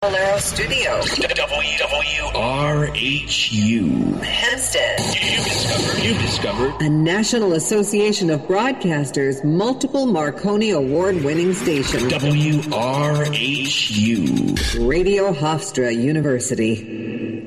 Valero Studio. WWRHU. Hempstead. You discovered. A National Association of Broadcasters multiple Marconi award-winning station. WRHU. Radio Hofstra University.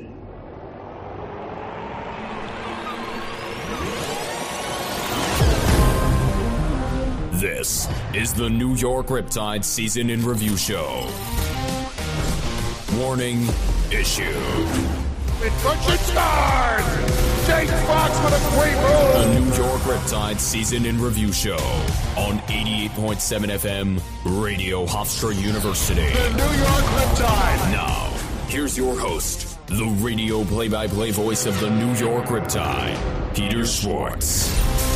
This is the New York Riptide Season in Review Show. Warning, issue. It scores! Jake Fox with a great move! The New York Riptide Season in Review Show on 88.7 FM, Radio Hofstra University. The New York Riptide! Now, here's your host, the radio play-by-play voice of the New York Riptide, Peter Schwartz.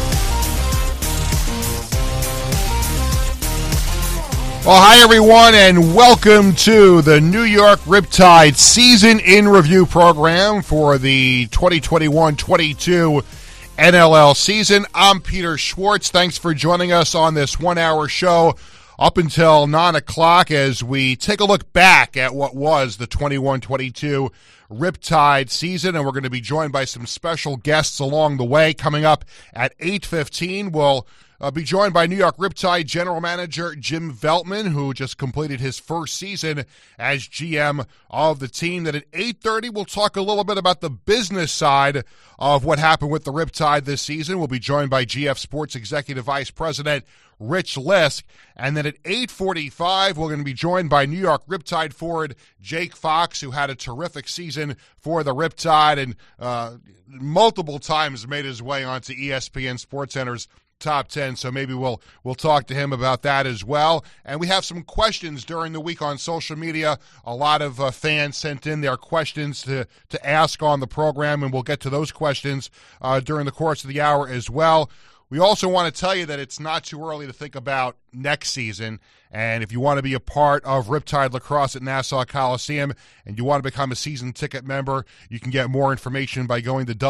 Well, hi everyone, and welcome to the New York Riptide Season in Review program for the 2021-22 NLL season. I'm Peter Schwartz. Thanks for joining us on this one-hour show up until 9 o'clock as we take a look back at what was the 21-22 Riptide season, and we're going to be joined by some special guests along the way. Coming up at 8:15, we'll be joined by New York Riptide General Manager Jim Veltman, who just completed his first season as GM of the team. Then at 8:30, we'll talk a little bit about the business side of what happened with the Riptide this season. We'll be joined by GF Sports Executive Vice President Rich Lisk. And then at 8:45, we're going to be joined by New York Riptide forward Jake Fox, who had a terrific season for the Riptide and multiple times made his way onto ESPN SportsCenter's Top 10, so maybe we'll talk to him about that as well. And we have some questions during the week on social media. A lot of fans sent in their questions to ask on the program, and we'll get to those questions during the course of the hour as well. We also want to tell you that it's not too early to think about next season, and if you want to be a part of Riptide Lacrosse at Nassau Coliseum and you want to become a season ticket member, you can get more information by going to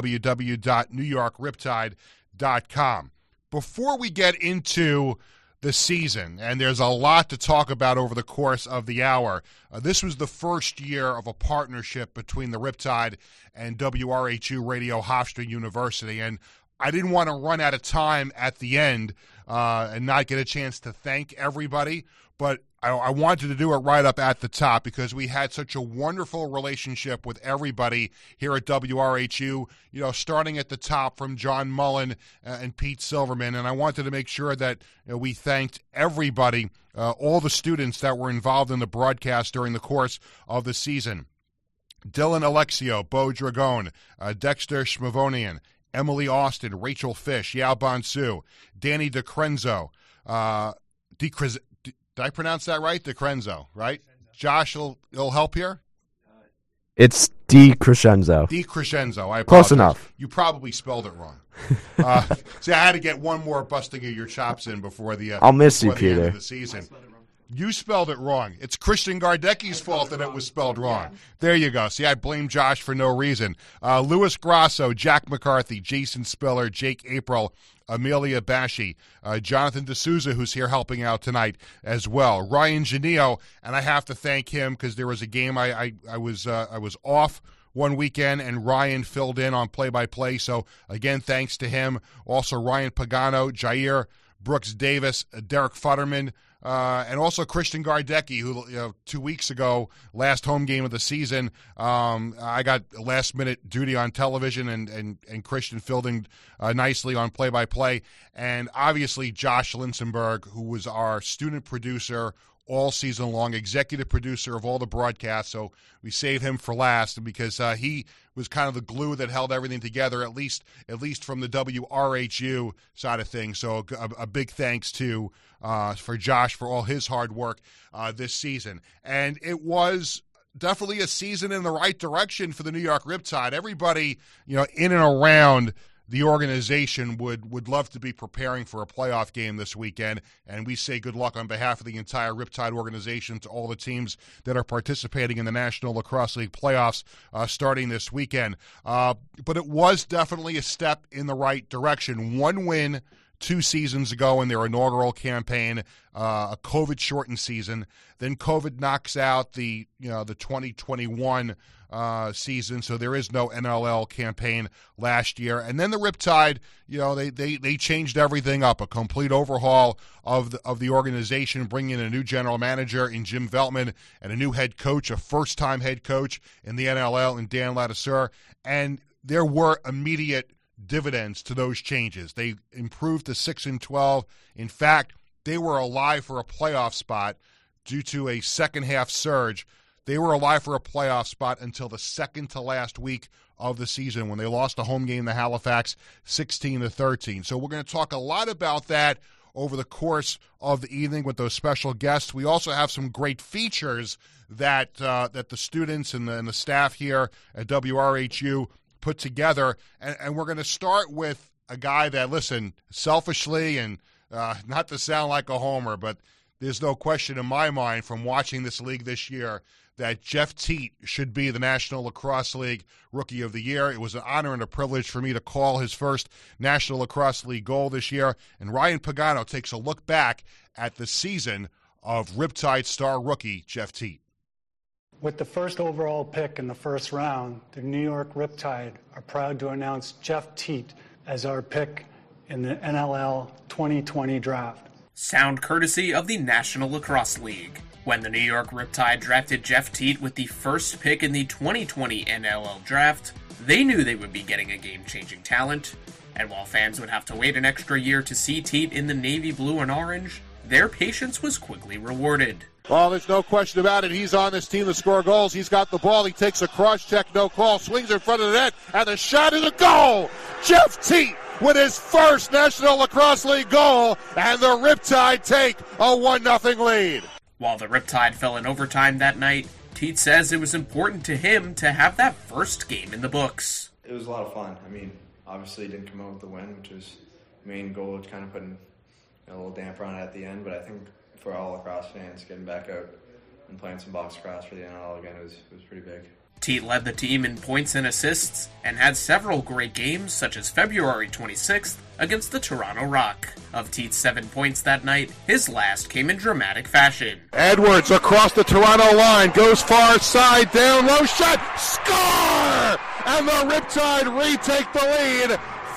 www.newyorkriptide.com. Before we get into the season, and there's a lot to talk about over the course of the hour, this was the first year of a partnership between the Riptide and WRHU Radio Hofstra University, and I didn't want to run out of time at the end and not get a chance to thank everybody, but I wanted to do it right up at the top because we had such a wonderful relationship with everybody here at WRHU, starting at the top from John Mullen and Pete Silverman. And I wanted to make sure that we thanked everybody, all the students that were involved in the broadcast during the course of the season. Dylan Alexio, Bo Dragone, Dexter Schmavonian, Emily Austin, Rachel Fish, Yao Bonsu, Danny DeCrenzo, did I pronounce that right? DeCrenzo, right? Josh will help here? It's DeCrescenzo. DeCrescenzo, I apologize. Close enough. You probably spelled it wrong. See, I had to get one more busting of your chops in before the I'll miss you, the Peter. end of the season. You spelled it wrong. It's Christian Gardecki's fault that it was spelled wrong. There you go. See, I blame Josh for no reason. Louis Grasso, Jack McCarthy, Jason Spiller, Jake April, Amelia Bashi, Jonathan D'Souza, who's here helping out tonight as well. Ryan Janio, and I have to thank him because there was a game I was off one weekend, and Ryan filled in on play-by-play. So, again, thanks to him. Also, Ryan Pagano, Jair Brooks Davis, Derek Futterman, and also Christian Gardecki, who 2 weeks ago, last home game of the season, I got last-minute duty on television, and Christian filled in nicely on play-by-play. And obviously Josh Linsenberg, who was our student producer all season long, executive producer of all the broadcasts, so we saved him for last because he was kind of the glue that held everything together, at least from the WRHU side of things. So a big thanks to for Josh for all his hard work this season. And it was definitely a season in the right direction for the New York Riptide. Everybody, in and around the organization would love to be preparing for a playoff game this weekend, and we say good luck on behalf of the entire Riptide organization to all the teams that are participating in the National Lacrosse League playoffs starting this weekend. But it was definitely a step in the right direction. One win 2 seasons ago in their inaugural campaign, a COVID-shortened season. Then COVID knocks out the 2021 season, so there is no NLL campaign last year. And then the Riptide, they changed everything up, a complete overhaul of the organization, bringing in a new general manager in Jim Veltman and a new head coach, a first-time head coach in the NLL in Dan Ladouceur. And there were immediate dividends to those changes. They improved to 6-12. In fact, they were alive for a playoff spot due to a second-half surge. They were alive for a playoff spot until the second to last week of the season when they lost a home game to Halifax 16-13. So we're going to talk a lot about that over the course of the evening with those special guests. We also have some great features that the students and the staff here at WRHU put together. And we're going to start with a guy that, listen, selfishly and not to sound like a homer, but there's no question in my mind from watching this league this year that Jeff Teat should be the National Lacrosse League Rookie of the Year. It was an honor and a privilege for me to call his first National Lacrosse League goal this year. And Ryan Pagano takes a look back at the season of Riptide star rookie Jeff Teat. With the first overall pick in the first round, the New York Riptide are proud to announce Jeff Teat as our pick in the NLL 2020 draft. Sound courtesy of the National Lacrosse League. When the New York Riptide drafted Jeff Teat with the first pick in the 2020 NLL draft, they knew they would be getting a game-changing talent. And while fans would have to wait an extra year to see Teat in the navy blue and orange, their patience was quickly rewarded. Well, there's no question about it. He's on this team to score goals. He's got the ball. He takes a cross-check, no call, swings in front of the net, and the shot is a goal! Jeff Teat with his first National Lacrosse League goal, and the Riptide take a 1-0 lead. While the Riptide fell in overtime that night, Teat says it was important to him to have that first game in the books. It was a lot of fun. I mean, obviously didn't come out with the win, which was the main goal, which kind of putting a little damper on it at the end, but I think for all lacrosse fans, getting back out and playing some box lacrosse for the NLL again was pretty big. Teat led the team in points and assists and had several great games, such as February 26th against the Toronto Rock. Of Teat's 7 points that night, his last came in dramatic fashion. Edwards across the Toronto line, goes far side, down low, shot, score! And the Riptide retake the lead,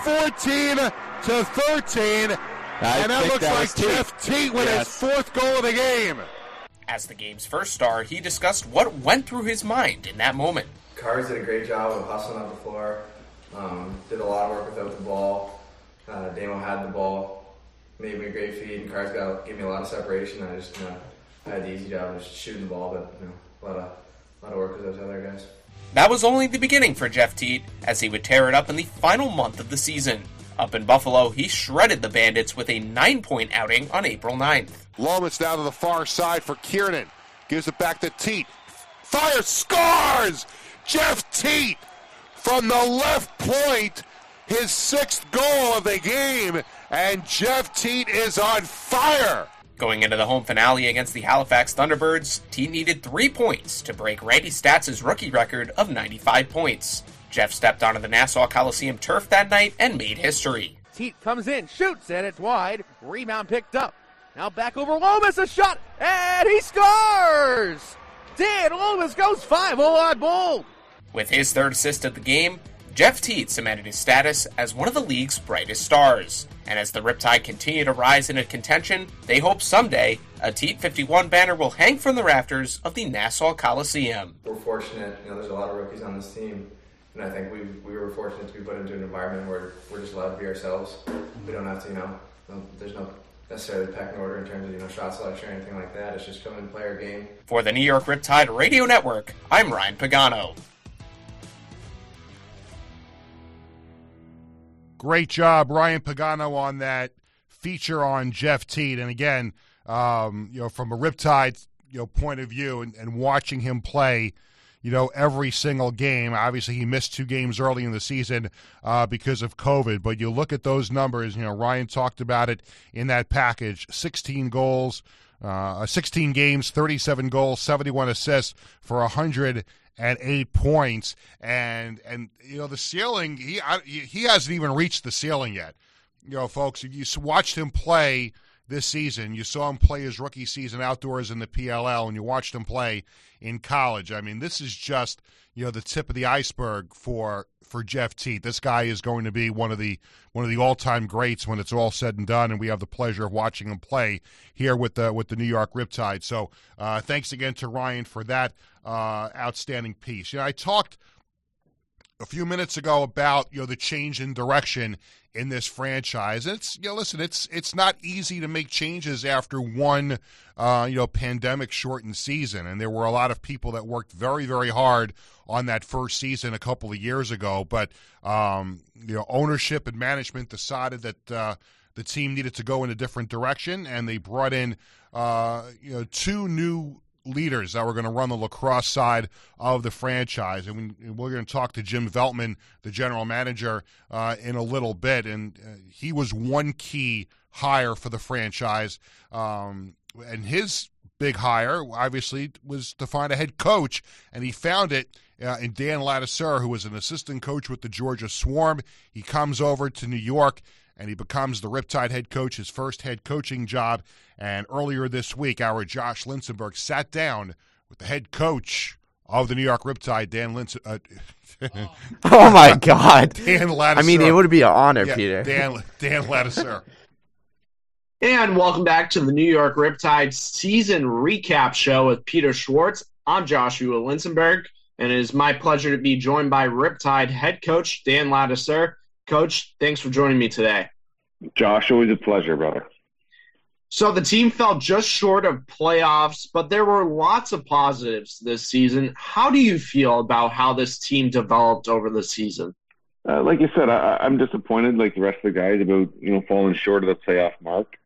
14-13. And that looks like Jeff Teat with his fourth goal of the game. As the game's first star, he discussed what went through his mind in that moment. Cars did a great job of hustling up the floor, did a lot of work without the ball. Damo had the ball, made me a great feed, and Cars gave me a lot of separation. I just I had the easy job of just shooting the ball, but a lot of work with those other guys. That was only the beginning for Jeff Teat, as he would tear it up in the final month of the season. Up in Buffalo, he shredded the Bandits with a 9-point outing on April 9th. Lomas down to the far side for Kiernan. Gives it back to Teat. Fire, scores! Jeff Teat from the left point, his 6th goal of the game, and Jeff Teat is on fire! Going into the home finale against the Halifax Thunderbirds, Teat needed 3 points to break Randy Statz's rookie record of 95 points. Jeff stepped onto the Nassau Coliseum turf that night and made history. Teat comes in, shoots, and it's wide. Rebound picked up. Now back over Lomas, a shot, and he scores! Dan Lomas goes 5-0 on Bold. With his 3rd assist of the game, Jeff Teat cemented his status as one of the league's brightest stars. And as the Riptide continue to rise into contention, they hope someday a Teat 51 banner will hang from the rafters of the Nassau Coliseum. We're fortunate, there's a lot of rookies on this team. And I think we were fortunate to be put into an environment where we're just allowed to be ourselves. We don't have to, there's no necessarily pecking order in terms of, shot selection or anything like that. It's just come and play our game. For the New York Riptide Radio Network, I'm Ryan Pagano. Great job, Ryan Pagano, on that feature on Jeff Teat. And again, from a Riptide, point of view and watching him play, every single game. Obviously, he missed 2 games early in the season because of COVID. But you look at those numbers, Ryan talked about it in that package. 16 goals, 16 games, 37 goals, 71 assists for 108 points. And the ceiling, he hasn't even reached the ceiling yet. folks, you watched him play this season. You saw him play his rookie season outdoors in the PLL, and you watched him play in college. I mean, this is just, the tip of the iceberg for Jeff Teat. This guy is going to be one of the all-time greats when it's all said and done, and we have the pleasure of watching him play here with the New York Riptide. So thanks again to Ryan for that outstanding piece. I talked a few minutes ago about the change in direction in this franchise. And it's listen, it's not easy to make changes after one pandemic shortened season, and there were a lot of people that worked very, very hard on that first season a couple of years ago. But ownership and management decided that the team needed to go in a different direction, and they brought in two new leaders that were going to run the lacrosse side of the franchise. And we're going to talk to Jim Veltman, the general manager, in a little bit. And he was one key hire for the franchise. And his big hire, obviously, was to find a head coach. And he found it in Dan Ladouceur, who was an assistant coach with the Georgia Swarm. He comes over to New York, and he becomes the Riptide head coach, his first head coaching job. And earlier this week, our Josh Linsenberg sat down with the head coach of the New York Riptide, Dan Linsenberg. Oh, my God. Dan Ladouceur. I mean, it would be an honor, Peter. Dan Ladouceur. And welcome back to the New York Riptide season recap show with Peter Schwartz. I'm Joshua Linsenberg, and it is my pleasure to be joined by Riptide head coach Dan Ladouceur. Coach, thanks for joining me today. Josh, always a pleasure, brother. So the team fell just short of playoffs, but there were lots of positives this season. How do you feel about how this team developed over the season? Like you said, I'm disappointed, like the rest of the guys, about falling short of the playoff mark.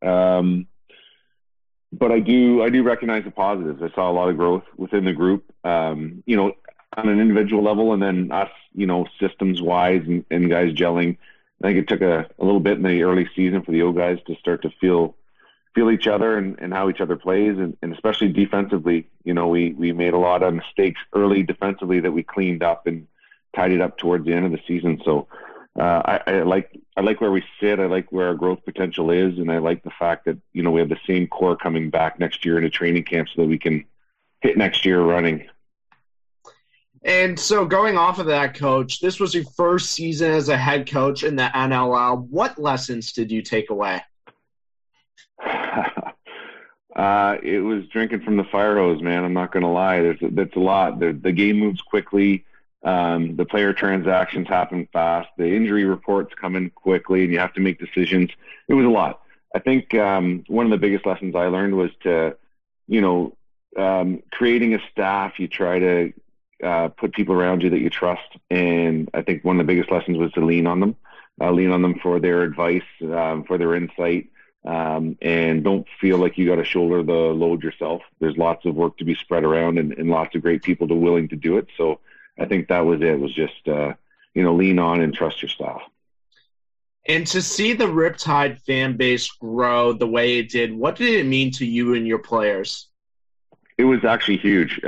But I do recognize the positives. I saw a lot of growth within the group. On an individual level, and then us, systems-wise and guys gelling. I think it took a little bit in the early season for the old guys to start to feel each other and how each other plays, and especially defensively. We made a lot of mistakes early defensively that we cleaned up and tidied up towards the end of the season. So I like where we sit. I like where our growth potential is, and I like the fact that we have the same core coming back next year into training camp so that we can hit next year running. And so going off of that, Coach, this was your first season as a head coach in the NLL. What lessons did you take away? It was drinking from the fire hose, man. I'm not going to lie. That's a lot. The game moves quickly. The player transactions happen fast. The injury reports come in quickly, and you have to make decisions. It was a lot. I think one of the biggest lessons I learned was to, creating a staff, you try to put people around you that you trust. And I think one of the biggest lessons was to lean on them for their advice, for their insight, and don't feel like you got to shoulder the load yourself. There's lots of work to be spread around and lots of great people willing to do it. So I think that was it. It was just, lean on and trust your staff. And to see the Riptide fan base grow the way it did, what did it mean to you and your players? It was actually huge.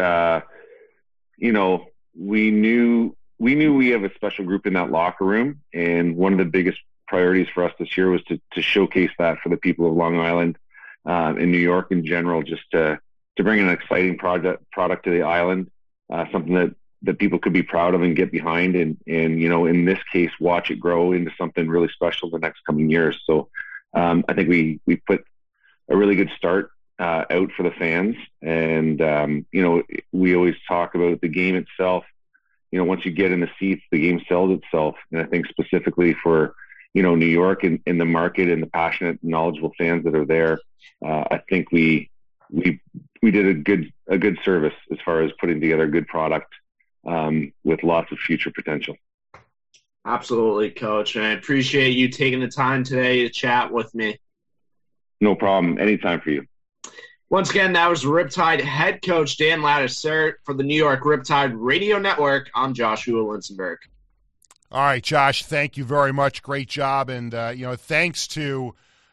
We knew we have a special group in that locker room, and one of the biggest priorities for us this year was to showcase that for the people of Long Island, in New York in general, just to bring an exciting product to the island, something that people could be proud of and get behind, and in this case, watch it grow into something really special the next coming years. So I think we put a really good start out for the fans. And, we always talk about the game itself. Once you get in the seats, the game sells itself. And I think specifically for, New York and in the market and the passionate, knowledgeable fans that are there, I think we did a good service as far as putting together a good product with lots of future potential. Absolutely, Coach. And I appreciate you taking the time today to chat with me. No problem. Anytime for you. Once again, that was Riptide head coach Dan Ladouceur for the New York Riptide Radio Network. I'm Joshua Linsenberg. All right, Josh, thank you very much. Great job. And, thanks to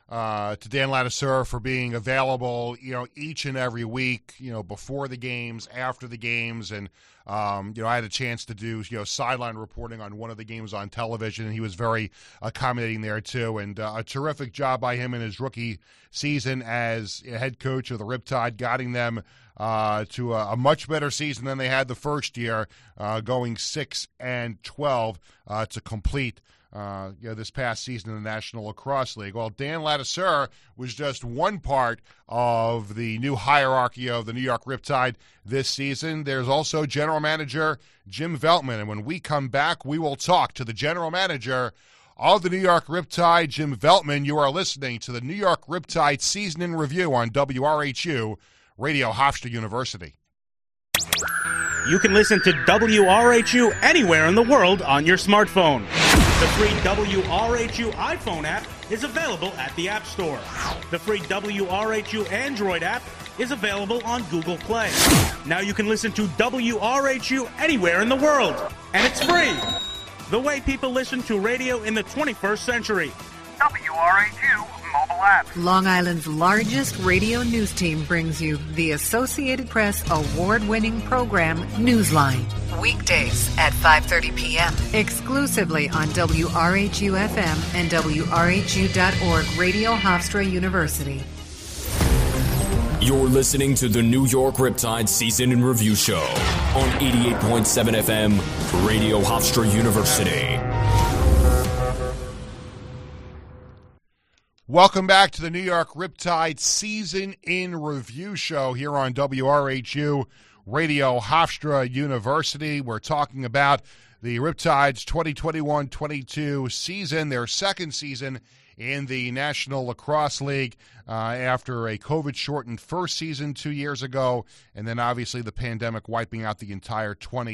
to Dan Ladouceur for being available, each and every week, before the games, after the games, and I had a chance to do sideline reporting on one of the games on television, and he was very accommodating there too. And a terrific job by him in his rookie season as head coach of the Riptide, guiding them to a much better season than they had the first year, going 6-12 to complete this past season in the National Lacrosse League. Well, Dan Ladouceur was just one part of the new hierarchy of the New York Riptide this season. There's also General Manager Jim Veltman, and when we come back, we will talk to the General Manager of the New York Riptide, Jim Veltman. You are listening to the New York Riptide Season in Review on WRHU, Radio Hofstra University. You can listen to WRHU anywhere in the world on your smartphone. The free WRHU iPhone app is available at the App Store. The free WRHU Android app is available on Google Play. Now you can listen to WRHU anywhere in the world, and it's free. The way people listen to radio in the 21st century. WRHU mobile app. Long Island's largest radio news team brings you the Associated Press award-winning program Newsline. Weekdays at 5:30 p.m. exclusively on WRHU-FM and WRHU.org Radio Hofstra University. You're listening to the New York Riptide Season in Review Show on 88.7 FM, Radio Hofstra University. Welcome back to the New York Riptide Season in Review Show here on WRHU, Radio Hofstra University. We're talking about the Riptide's 2021-22 season, their second season in the National Lacrosse League after a COVID-shortened first season 2 years ago, and then obviously the pandemic wiping out the entire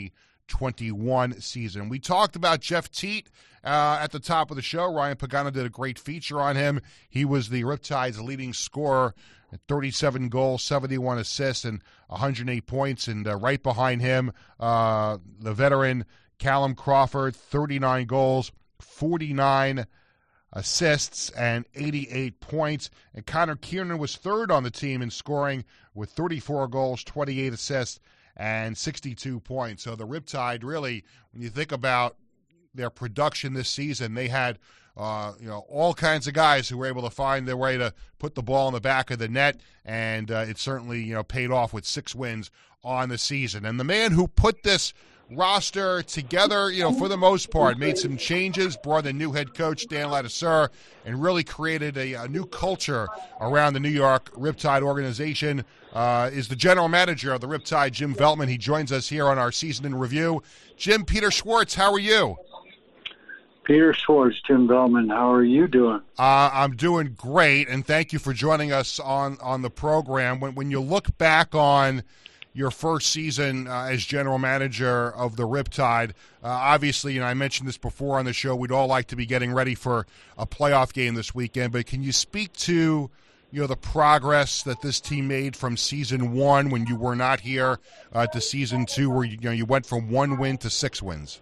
2021 season. We talked about Jeff Teat at the top of the show. Ryan Pagano did a great feature on him. He was the Riptide's leading scorer, 37 goals, 71 assists, and 108 points. And right behind him, the veteran Callum Crawford, 39 goals, 49 assists, and 88 points. And Connor Kiernan was third on the team in scoring with 34 goals, 28 assists, and 62 points. So the Riptide really, when you think about their production this season, they had all kinds of guys who were able to find their way to put the ball in the back of the net, and it certainly paid off with 6 wins on the season. And the man who put this roster together, for the most part, made some changes, brought in new head coach Dan Ladouceur, and really created a new culture around the New York Riptide organization, is the general manager of the Riptide, Jim Veltman. He joins us here on our Season in Review. Jim, Peter Schwartz, how are you? Peter Schwartz, Jim Veltman, how are you doing? I'm doing great, and thank you for joining us on the program. When you look back on your first season as general manager of the Riptide, obviously, I mentioned this before on the show, we'd all like to be getting ready for a playoff game this weekend, but can you speak to the progress that this team made from season 1 when you were not here to season 2 where you went from 1 win to 6 wins?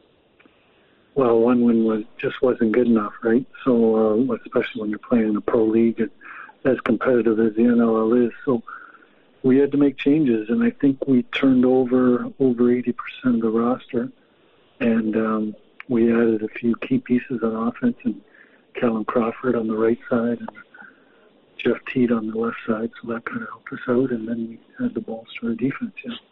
Well, 1 win just wasn't good enough, right? So, especially when you're playing in a pro league and as competitive as the NLL is. So we had to make changes, and I think we turned over 80% of the roster, and we added a few key pieces on offense, and Callum Crawford on the right side and Jeff Teat on the left side, so that kind of helped us out, and then we had the bolster our defense,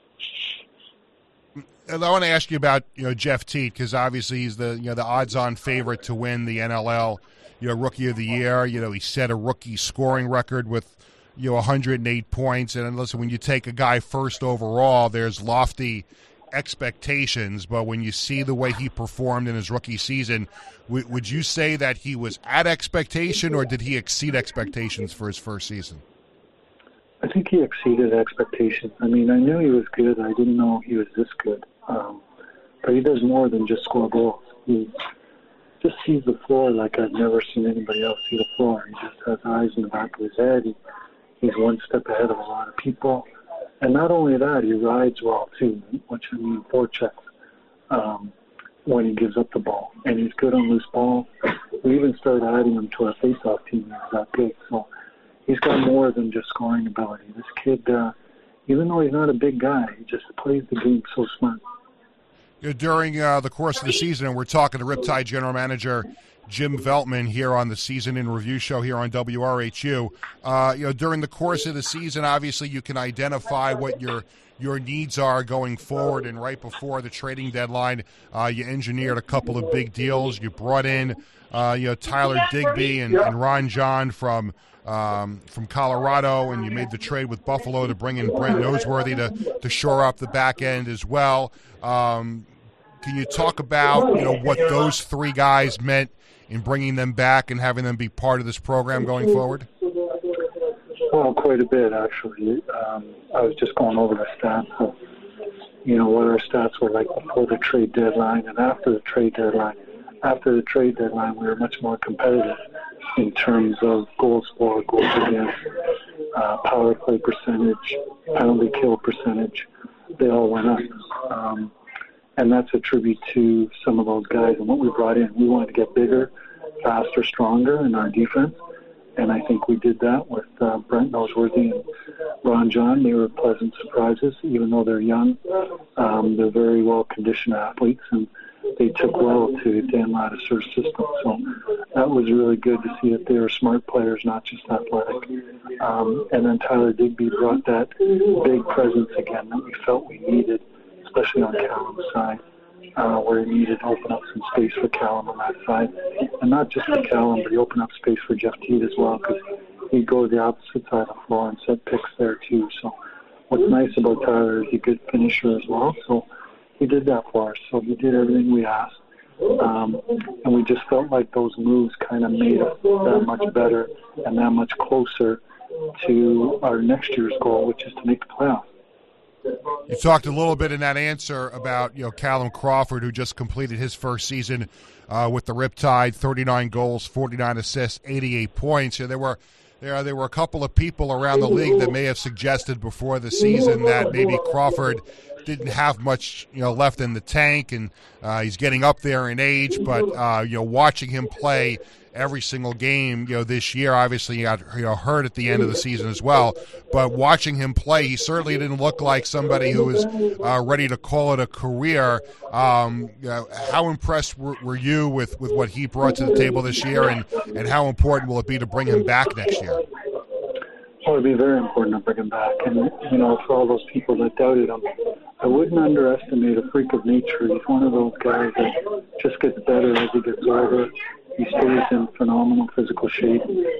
And I want to ask you about Jeff Teat, because obviously he's the odds-on favorite to win the NLL Rookie of the Year. He set a rookie scoring record with 108 points. And listen, when you take a guy first overall, there's lofty expectations. But when you see the way he performed in his rookie season, would you say that he was at expectation, or did he exceed expectations for his first season? I think he exceeded expectations. I mean, I knew he was good. I didn't know he was this good. But he does more than just score goals. He just sees the floor like I've never seen anybody else see the floor. He just has eyes in the back of his head. He's one step ahead of a lot of people. And not only that, he rides well, too, which I mean forechecks when he gives up the ball. And he's good on loose balls. we even started adding him to our face-off team. He was that big. So he's got more than just scoring ability. This kid, even though he's not a big guy, he just plays the game so smart. During the course of the season, and we're talking to Riptide General Manager Jim Veltman here on the Season in Review show here on WRHU. During the course of the season, obviously you can identify what your needs are going forward, and right before the trading deadline, you engineered a couple of big deals. You brought in Tyler Digby and Ron John from Colorado, and you made the trade with Buffalo to bring in Brent Noseworthy to shore up the back end as well. Can you talk about what those three guys meant in bringing them back and having them be part of this program going forward? Well, quite a bit, actually. I was just going over the stats of, what our stats were like before the trade deadline and after the trade deadline. After the trade deadline, we were much more competitive in terms of goals for, goals against, power play percentage, penalty kill percentage. They all went up. And that's a tribute to some of those guys and what we brought in. We wanted to get bigger, faster, stronger in our defense. And I think we did that with Brent Noseworthy and Ron John. They were pleasant surprises, even though they're young. They're very well-conditioned athletes, and they took well to Dan Ladouceur's system. So that was really good to see that they were smart players, not just athletic. And then Tyler Digby brought that big presence again that we felt we needed, especially on Callum's side, where he needed to open up some space for Callum on that side. And not just for Callum, but he opened up space for Jeff Teat as well, because he'd go to the opposite side of the floor and set picks there too. So what's nice about Tyler is he's a good finisher as well. So he did that for us. So he did everything we asked. And we just felt like those moves kind of made us that much better and that much closer to our next year's goal, which is to make the playoffs. You talked a little bit in that answer about Callum Crawford, who just completed his first season with the Riptide, 39 goals, 49 assists, 88 points. There were a couple of people around the league that may have suggested before the season that maybe Crawford didn't have much left in the tank, and he's getting up there in age. But watching him play every single game, this year, obviously he got hurt at the end of the season as well. But watching him play, he certainly didn't look like somebody who was ready to call it a career. How impressed were you with what he brought to the table this year, and how important will it be to bring him back next year? Well, it'd be very important to bring him back. And, for all those people that doubted him, I wouldn't underestimate a freak of nature. He's one of those guys that just gets better as he gets older. He stays in phenomenal physical shape.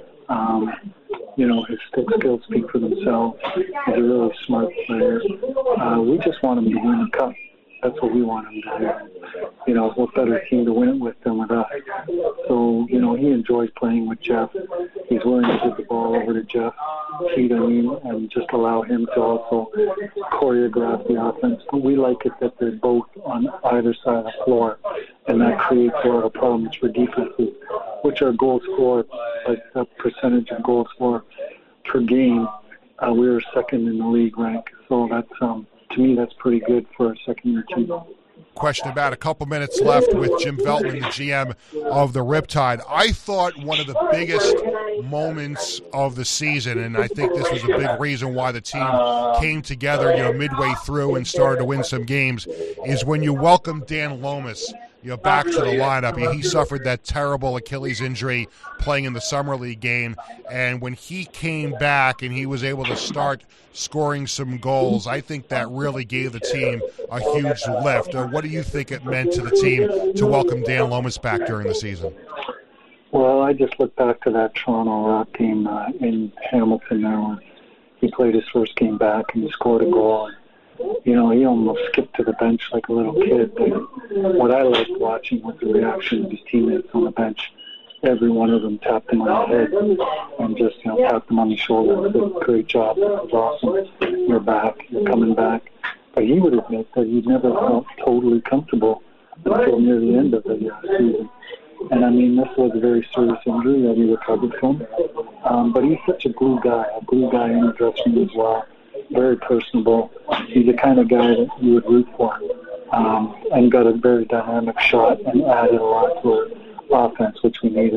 His stick skills speak for themselves. He's a really smart player. We just want him to win a cup. That's what we want him to do. What better team to win it with than with us? So, he enjoys playing with Jeff. He's willing to give the ball over to Jeff Teat, and just allow him to also choreograph the offense. But we like it that they're both on either side of the floor, and that creates a lot of problems for defenses, which are goals for, like the percentage of goals for per game. We were second in the league rank, so that's to me, that's pretty good for a second-year team. Question about a couple minutes left with Jim Veltman, the GM of the Riptide. I thought one of the biggest moments of the season, and I think this was a big reason why the team came together, midway through and started to win some games, is when you welcome Dan Lomas, back to the lineup. He suffered that terrible Achilles injury playing in the Summer League game, and when he came back and he was able to start scoring some goals, I think that really gave the team a huge lift. What do you think it meant to the team to welcome Dan Lomas back during the season? Well, I just look back to that Toronto Rock game in Hamilton there when he played his first game back and he scored a goal. He almost skipped to the bench like a little kid. But what I liked watching was the reaction of his teammates on the bench. Every one of them tapped him on the head and just, tapped him on the shoulder and said, "Great job, that was awesome. You're back, you're coming back." But he would admit that he'd never felt totally comfortable until near the end of the season. And this was a very serious injury that he recovered from. But he's such a glue guy in the dressing room as well. Very personable. He's the kind of guy that you would root for, and got a very dynamic shot and added a lot to offense, which we needed.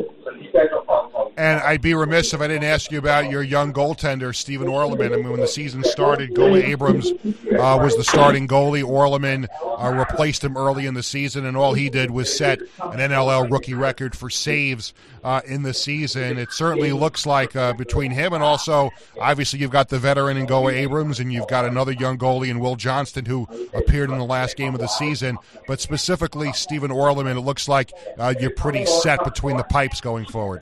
And I'd be remiss if I didn't ask you about your young goaltender, Stephen Orleman. I mean, when the season started, Goa Abrams was the starting goalie. Orleman replaced him early in the season, and all he did was set an NLL rookie record for saves in the season. It certainly looks like between him and also, obviously, you've got the veteran in Goa Abrams, and you've got another young goalie in Will Johnston who appeared in the last game of the season. But specifically, Stephen Orleman, it looks like you're pretty set between the pipes going forward.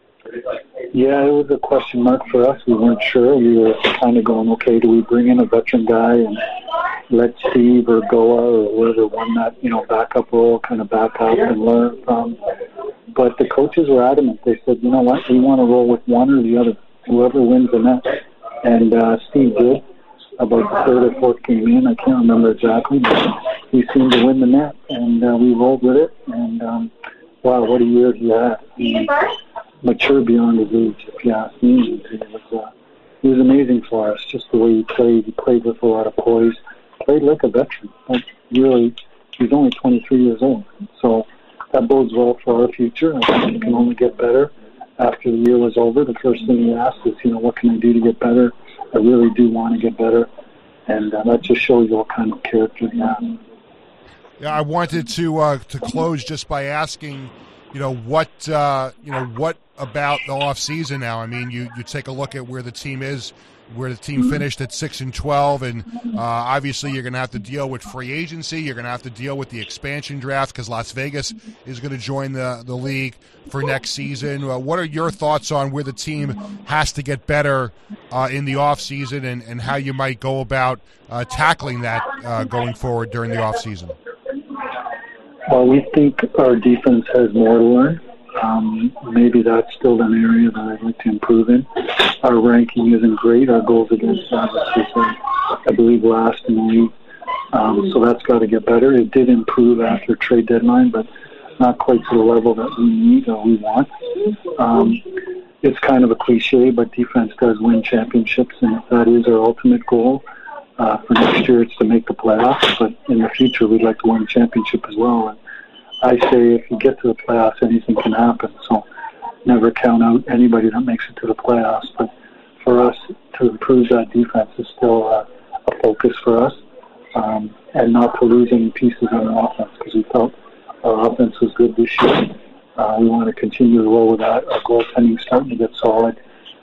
Yeah, it was a question mark for us. We weren't sure. We were kind of going, okay, do we bring in a veteran guy and let Steve or Goa or whoever won that, backup role kind of back up and learn from? But the coaches were adamant. They said, you know what, we want to roll with one or the other, whoever wins the net. And Steve did. About the third or fourth game in, I can't remember exactly, but he seemed to win the net, and we rolled with it. And wow, what a year he had. He matured beyond his age, if you ask me. He was amazing for us, just the way he played. He played with a lot of poise, played like a veteran. Like, really, he's only 23 years old. So that bodes well for our future. I think it can only get better. After the year was over, the first thing he asked is, what can I do to get better? I really do want to get better. And that just shows you what kind of character he has. Yeah, I wanted to close just by asking, what about the off season now? I mean, you take a look at where the team is, where the team finished at 6-12, and obviously you're going to have to deal with free agency. You're going to have to deal with the expansion draft because Las Vegas is going to join the league for next season. What are your thoughts on where the team has to get better in the off season and how you might go about tackling that going forward during the off season? Well, we think our defense has more to learn. Maybe that's still an area that I'd like to improve in. Our ranking isn't great. Our goals against average is, I believe, last in the league. So that's got to get better. It did improve after trade deadline, but not quite to the level that we need or we want. It's kind of a cliche, but defense does win championships, and if that is our ultimate goal for next year, it's to make the playoffs. But in the future, we'd like to win a championship as well. And I say if you get to the playoffs, anything can happen. So never count out anybody that makes it to the playoffs. But for us to improve that defense is still a focus for us, and not to lose any pieces on the offense because we felt our offense was good this year. We want to continue to roll with that. Our goaltending is starting to get solid.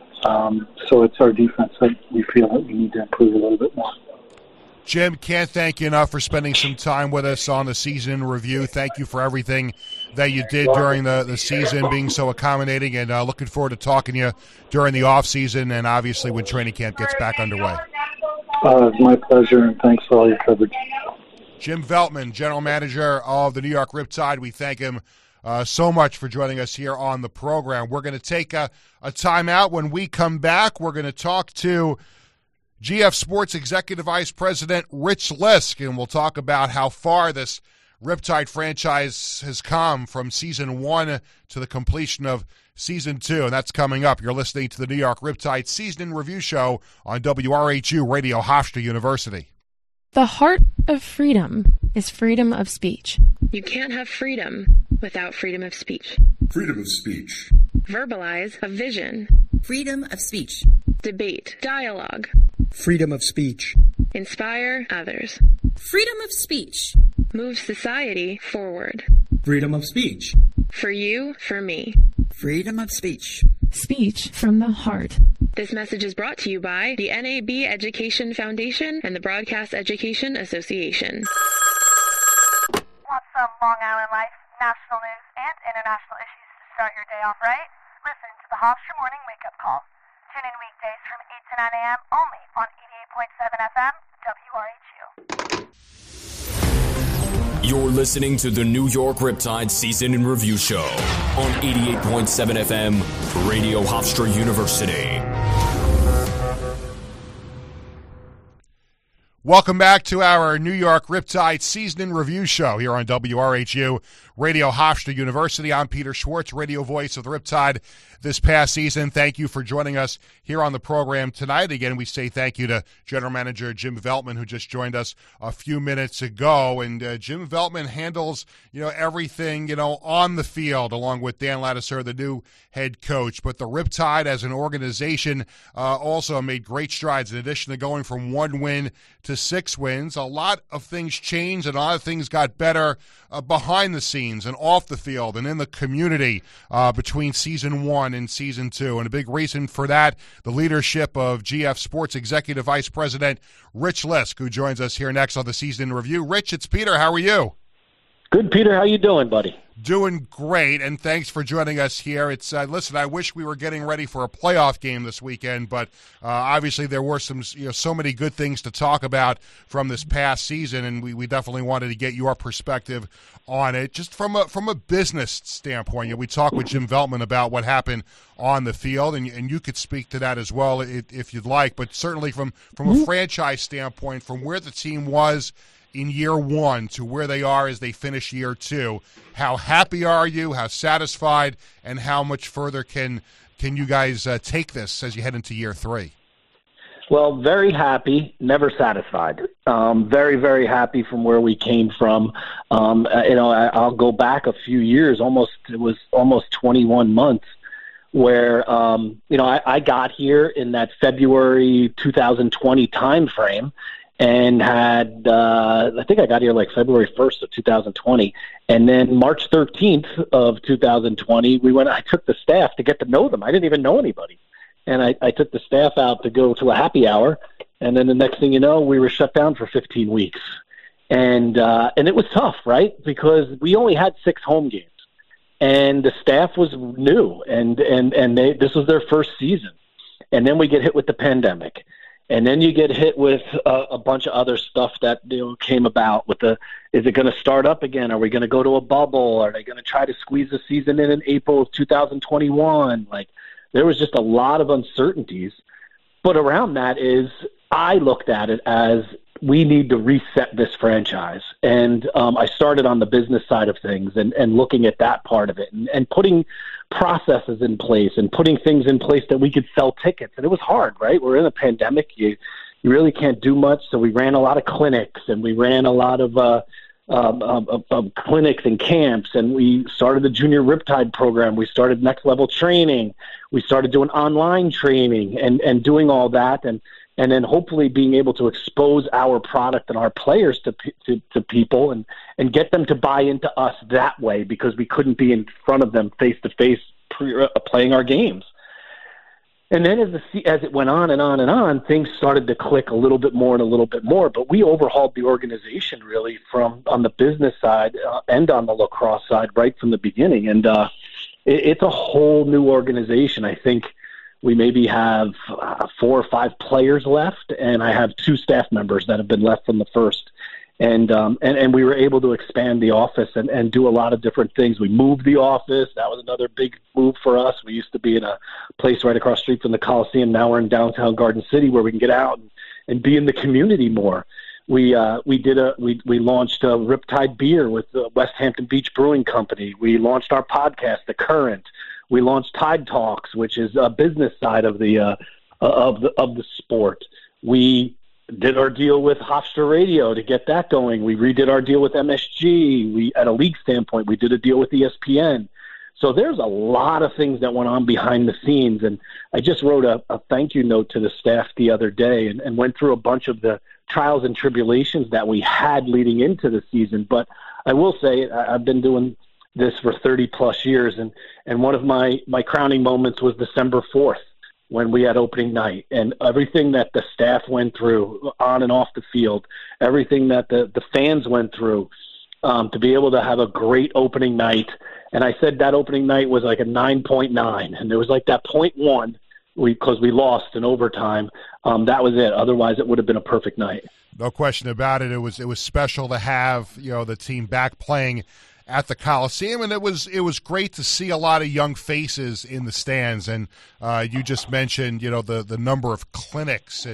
So it's our defense that we feel that we need to improve a little bit more. Jim, can't thank you enough for spending some time with us on the season review. Thank you for everything that you did during the season, being so accommodating, and looking forward to talking to you during the off season and obviously when training camp gets back underway. It's my pleasure, and thanks for all your coverage. Jim Veltman, General Manager of the New York Riptide. We thank him so much for joining us here on the program. We're going to take a timeout. When we come back, we're going to talk to GF Sports Executive Vice President Rich Lisk, and we'll talk about how far this Riptide franchise has come from Season 1 to the completion of Season 2, and that's coming up. You're listening to the New York Riptide Season in Review Show on WRHU Radio Hofstra University. The heart of freedom is freedom of speech. You can't have freedom without freedom of speech. Freedom of speech. Verbalize a vision. Freedom of speech. Debate. Dialogue. Freedom of speech. Inspire others. Freedom of speech. Move society forward. Freedom of speech. For you, for me. Freedom of speech. Speech from the heart. This message is brought to you by the NAB Education Foundation and the Broadcast Education Association. Want some Long Island life, national news, and international issues to start your day off right? Listen to the Hofstra Morning Wake Up Call. Tune in weekdays from 8 to 9 a.m. only on 88.7 FM, WRHU. You're listening to the New York Riptide Season in Review Show on 88.7 FM, Radio Hofstra University. Welcome back to our New York Riptide Season in Review show here on WRHU Radio Hofstra University. I'm Peter Schwartz, radio voice of the Riptide this past season. Thank you for joining us here on the program tonight. Again, we say thank you to General Manager Jim Veltman, who just joined us a few minutes ago. And Jim Veltman handles, everything, on the field, along with Dan Ladouceur, the new head coach. But the Riptide as an organization also made great strides. In addition to going from 1 win to 6 wins, a lot of things changed and a lot of things got better behind the scenes and off the field and in the community between Season 1 and Season 2. And a big reason for that, the leadership of GF Sports Executive Vice President Rich Lisk, who joins us here next on the Season in Review. Rich, it's Peter. How are you? Good, Peter. How you doing, buddy? Doing great, and thanks for joining us here. It's listen, I wish we were getting ready for a playoff game this weekend, but obviously there were some, so many good things to talk about from this past season, and we definitely wanted to get your perspective on it, just from a business standpoint. We talked with Jim Veltman about what happened on the field, and you could speak to that as well if you'd like. But certainly from a franchise standpoint, from where the team was in year 1 to where they are as they finish year 2. How happy are you? How satisfied? And how much further can you guys take this as you head into year 3? Well, very happy, never satisfied. Very, very happy from where we came from. I'll go back a few years. It was almost 21 months where I got here in that February 2020 time frame. And had, I think I got here like February 1st of 2020. And then March 13th of 2020, I took the staff to get to know them. I didn't even know anybody. And I took the staff out to go to a happy hour. And then the next thing you know, we were shut down for 15 weeks. And it was tough, right? Because we only had 6 home games. And the staff was new. And this was their first season. And then we get hit with the pandemic. And then you get hit with a bunch of other stuff that came about with is it going to start up again? Are we going to go to a bubble? Are they going to try to squeeze the season in April of 2021? There was just a lot of uncertainties. But around that I looked at it as we need to reset this franchise. And I started on the business side of things and looking at that part of it and putting processes in place and putting things in place that we could sell tickets. And it was hard, right? We're in a pandemic. You really can't do much. So we ran a lot of clinics and we ran a lot of clinics and camps. And we started the Junior Riptide program. We started Next Level Training. We started doing online training and doing all that. And then hopefully being able to expose our product and our players to people and get them to buy into us that way, because we couldn't be in front of them face-to-face playing our games. And then as it went on and on and on, things started to click a little bit more and a little bit more. But we overhauled the organization really on the business side and on the lacrosse side right from the beginning. And it's a whole new organization. I think we maybe have 4 or 5 players left, and I have 2 staff members that have been left from the first. And we were able to expand the office and do a lot of different things. We moved the office. That was another big move for us. We used to be in a place right across the street from the Coliseum. Now we're in downtown Garden City, where we can get out and be in the community more. We launched Riptide Beer with the West Hampton Beach Brewing Company. We launched our podcast, The Current. We launched Tide Talks, which is a business side of the sport. We did our deal with Hofstra Radio to get that going. We redid our deal with MSG. At a league standpoint, we did a deal with ESPN. So there's a lot of things that went on behind the scenes. And I just wrote a thank you note to the staff the other day and went through a bunch of the trials and tribulations that we had leading into the season. But I will say I've been doing this for 30 plus years. And one of my crowning moments was December 4th when we had opening night, and everything that the staff went through on and off the field, everything that the fans went through to be able to have a great opening night. And I said that opening night was like a 9.9, and there was like that 0.1 because we lost in overtime. That was it. Otherwise, it would have been a perfect night. No question about it. It was special to have the team back playing at the Coliseum, and it was great to see a lot of young faces in the stands. And you just mentioned the number of clinics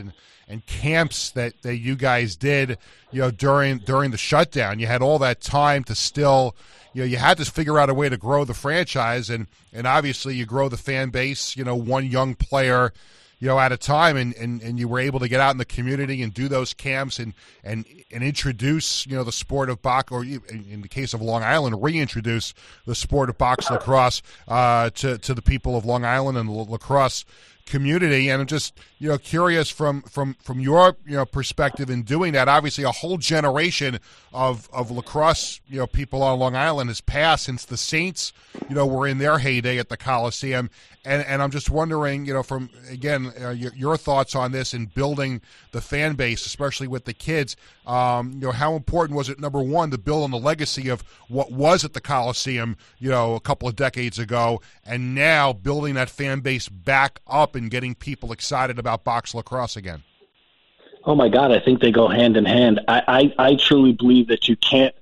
camps that you guys did, during the shutdown. You had all that time to still, you had to figure out a way to grow the franchise, and obviously you grow the fan base, one young player at a time, and you were able to get out in the community and do those camps and introduce the sport of box, or in the case of Long Island, reintroduce the sport of box lacrosse to the people of Long Island and the lacrosse community. And I'm just curious from your perspective in doing that. Obviously, a whole generation of lacrosse people on Long Island has passed since the Saints were in their heyday at the Coliseum, and I'm just wondering from again your thoughts on this and building the fan base, especially with the kids. How important was it, number one, to build on the legacy of what was at the Coliseum a couple of decades ago, and now building that fan base back up and getting people excited about box lacrosse again? Oh my God, I think they go hand in hand. I truly believe that you can't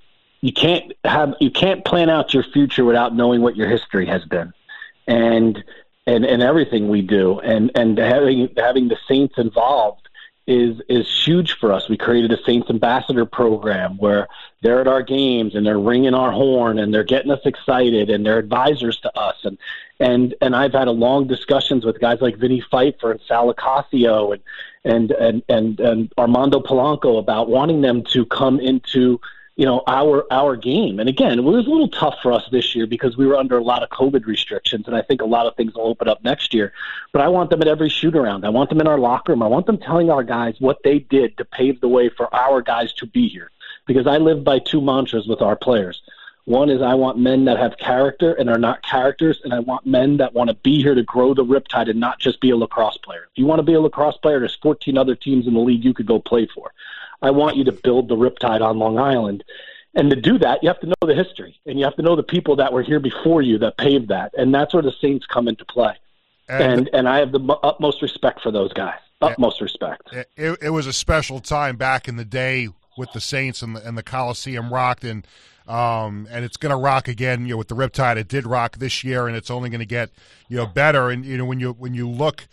plan out your future without knowing what your history has been, and everything we do, and having the Saints involved is huge for us. We created a Saints Ambassador program where they're at our games and they're ringing our horn and they're getting us excited and they're advisors to us. And I've had long discussions with guys like Vinny Pfeiffer and Sal Acasio and Armando Polanco about wanting them to come into our game. And again, it was a little tough for us this year because we were under a lot of COVID restrictions, and I think a lot of things will open up next year. But I want them at every shoot-around. I want them in our locker room. I want them telling our guys what they did to pave the way for our guys to be here. Because I live by two mantras with our players. One is I want men that have character and are not characters, and I want men that want to be here to grow the Riptide and not just be a lacrosse player. If you want to be a lacrosse player, there's 14 other teams in the league you could go play for. I want you to build the Riptide on Long Island. And to do that, you have to know the history, and you have to know the people that were here before you that paved that. And that's where the Saints come into play. And I have the utmost respect for those guys. Utmost respect. It was a special time back in the day with the Saints and the Coliseum rocked, and it's going to rock again. With the Riptide, it did rock this year, and it's only going to get better. And when you look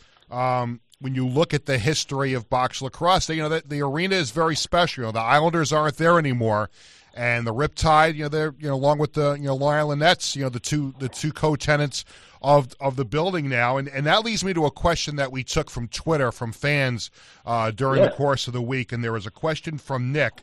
at the history of box lacrosse, the arena is very special. The Islanders aren't there anymore, and the Riptide, they're along with the Long Island Nets, the two co-tenants of the building now, and that leads me to a question that we took from Twitter from fans during the course of the week, and there was a question from Nick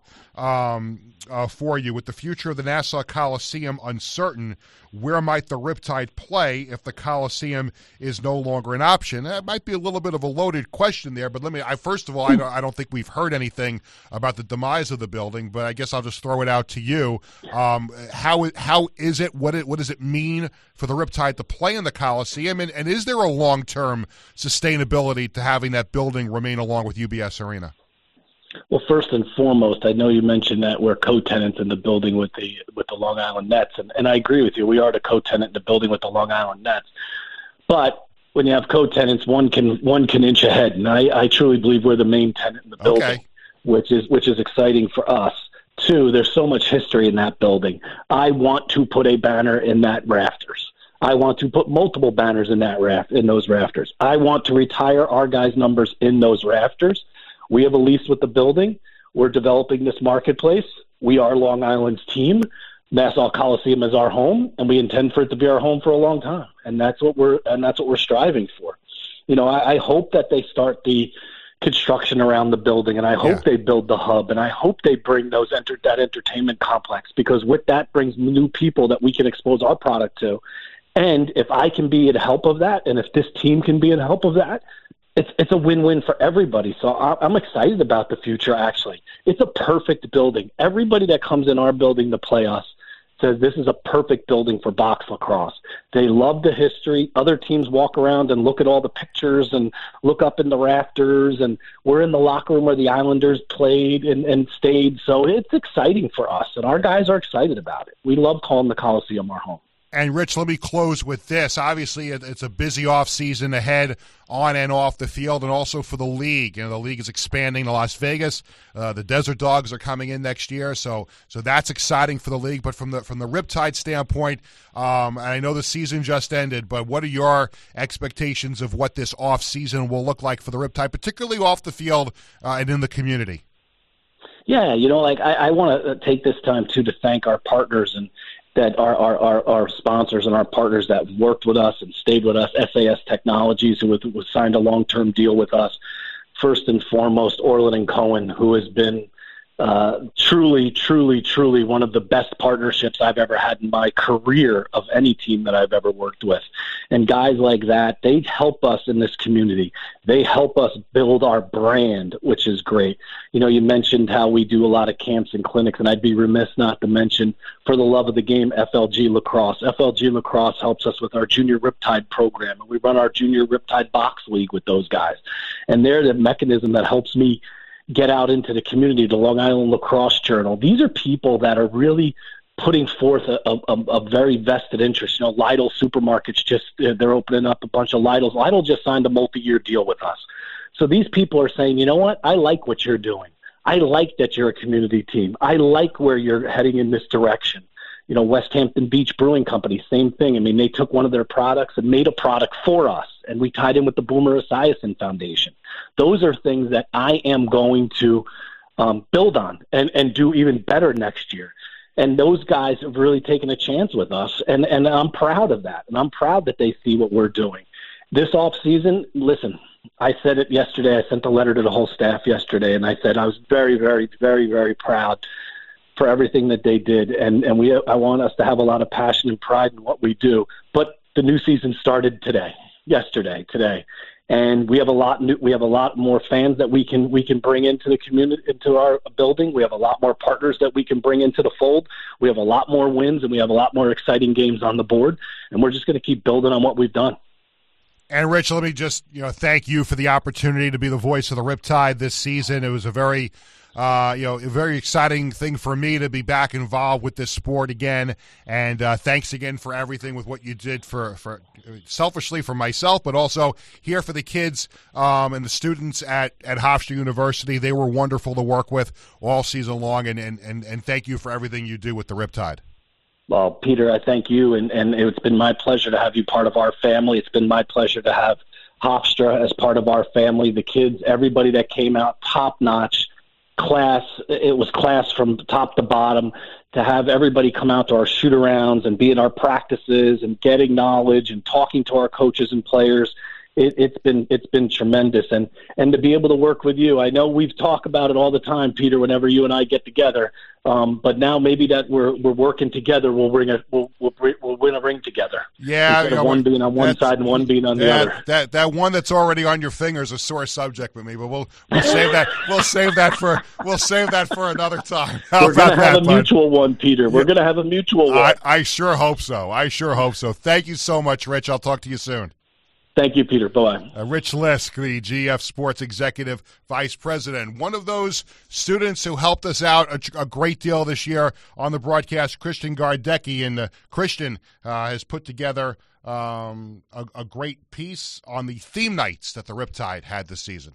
for you. With the future of the Nassau Coliseum uncertain, where might the Riptide play if the Coliseum is no longer an option? That might be a little bit of a loaded question there, but first of all, I don't think we've heard anything about the demise of the building, but I guess I'll just throw it out to you. How is it? What does it mean for the Riptide to play in the Coliseum, and is there a long-term sustainability to having that building remain along with UBS Arena? Well, first and foremost, I know you mentioned that we're co-tenants in the building with the Long Island Nets, and I agree with you. We are the co-tenant in the building with the Long Island Nets. But when you have co-tenants, one can inch ahead, and I truly believe we're the main tenant in the building, which is exciting for us. Two, there's so much history in that building. I want to put a banner in that rafters. I want to put multiple banners in those rafters. I want to retire our guys' numbers in those rafters. We have a lease with the building. We're developing this marketplace. We are Long Island's team. Nassau Coliseum is our home, and we intend for it to be our home for a long time. And that's what we're striving for. I hope that they start the construction around the building, and I hope they build the hub, and I hope they bring that entertainment complex, because with that brings new people that we can expose our product to. And if I can be in help of that, and if this team can be in help of that, it's a win-win for everybody. So I'm excited about the future, actually. It's a perfect building. Everybody that comes in our building to play us says this is a perfect building for box lacrosse. They love the history. Other teams walk around and look at all the pictures and look up in the rafters, and we're in the locker room where the Islanders played and stayed. So it's exciting for us, and our guys are excited about it. We love calling the Coliseum our home. And, Rich, let me close with this. Obviously, it's a busy offseason ahead on and off the field, and also for the league. You know, the league is expanding to Las Vegas. The Desert Dogs are coming in next year, so that's exciting for the league. But from the Riptide standpoint, and I know the season just ended, but what are your expectations of what this offseason will look like for the Riptide, particularly off the field and in the community? Yeah, I want to take this time, too, to thank our partners and that our sponsors and our partners that worked with us and stayed with us, SAS Technologies, who was signed a long-term deal with us. First and foremost, Orland & Cohen, who has been truly, truly, truly one of the best partnerships I've ever had in my career of any team that I've ever worked with. And guys like that, they help us in this community. They help us build our brand, which is great. You mentioned how we do a lot of camps and clinics, and I'd be remiss not to mention, for the love of the game, FLG Lacrosse. FLG Lacrosse helps us with our Junior Riptide program, and we run our Junior Riptide Box League with those guys. And they're the mechanism that helps me get out into the community, the Long Island Lacrosse Journal. These are people that are really putting forth a very vested interest. Lidl supermarkets, they're opening up a bunch of Lidls. Lidl just signed a multi-year deal with us. So these people are saying, you know what, I like what you're doing. I like that you're a community team. I like where you're heading in this direction. West Hampton Beach Brewing Company, same thing. I mean, they took one of their products and made a product for us, and we tied in with the Boomer Esiason Foundation. Those are things that I am going to build on and do even better next year. And those guys have really taken a chance with us, and I'm proud of that. And I'm proud that they see what we're doing. This offseason, listen, I said it yesterday. I sent a letter to the whole staff yesterday, and I said I was very, very, very, very proud for everything that they did. And I want us to have a lot of passion and pride in what we do. But the new season started today. And we have a lot more fans that we can bring into the community, into our building. We have a lot more partners that we can bring into the fold. We have a lot more wins, and we have a lot more exciting games on the board. And we're just going to keep building on what we've done. And Rich, let me just thank you for the opportunity to be the voice of the Riptide this season. It was a very exciting thing for me to be back involved with this sport again. And thanks again for everything with what you did for selfishly for myself, but also here for the kids and the students at Hofstra University. They were wonderful to work with all season long, and thank you for everything you do with the Riptide. Well, Peter, I thank you, and it's been my pleasure to have you part of our family. It's been my pleasure to have Hofstra as part of our family. The kids, everybody that came out, top-notch class. It was class from top to bottom. To have everybody come out to our shoot-arounds and be in our practices and getting knowledge and talking to our coaches and players, it's been tremendous. And to be able to work with you, I know we've talked about it all the time, Peter, whenever you and I get together. But now maybe that we're working together, we'll win a ring together. Yeah, instead of one being on one side and one being on the other. That one that's already on your finger is a sore subject with me, but we'll save that. We'll save that for another time. We're going to have a mutual one, Peter. We're going to have a mutual one. I sure hope so. Thank you so much, Rich. I'll talk to you soon. Thank you, Peter. Bye-bye. Rich Lisk, the GF Sports Executive Vice President, one of those students who helped us out a great deal this year on the broadcast, Christian Gardecki. And Christian has put together a great piece on the theme nights that the Riptide had this season.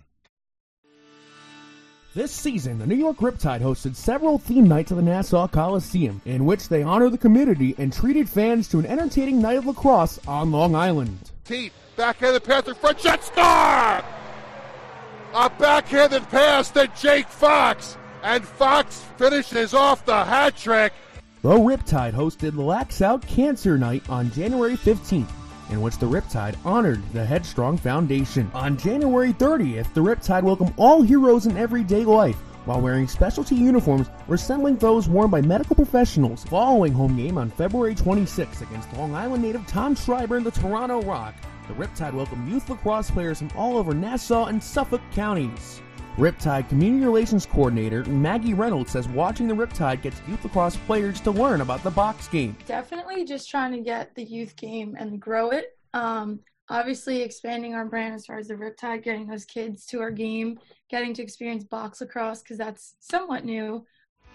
This season, the New York Riptide hosted several theme nights at the Nassau Coliseum, in which they honored the community and treated fans to an entertaining night of lacrosse on Long Island. Teat, backhanded pass in front, shot, score! A backhanded pass to Jake Fox, and Fox finishes off the hat trick. The Riptide hosted Lax Out Cancer Night on January 15th, in which the Riptide honored the Headstrong Foundation. On January 30th, the Riptide welcomed all heroes in everyday life while wearing specialty uniforms resembling those worn by medical professionals. Following home game on February 26th against Long Island native Tom Schreiber and the Toronto Rock, the Riptide welcomed youth lacrosse players from all over Nassau and Suffolk counties. Riptide Community Relations Coordinator Maggie Reynolds says watching the Riptide gets youth lacrosse players to learn about the box game. Definitely just trying to get the youth game and grow it. Obviously expanding our brand as far as the Riptide, getting those kids to our game, getting to experience box lacrosse because that's somewhat new.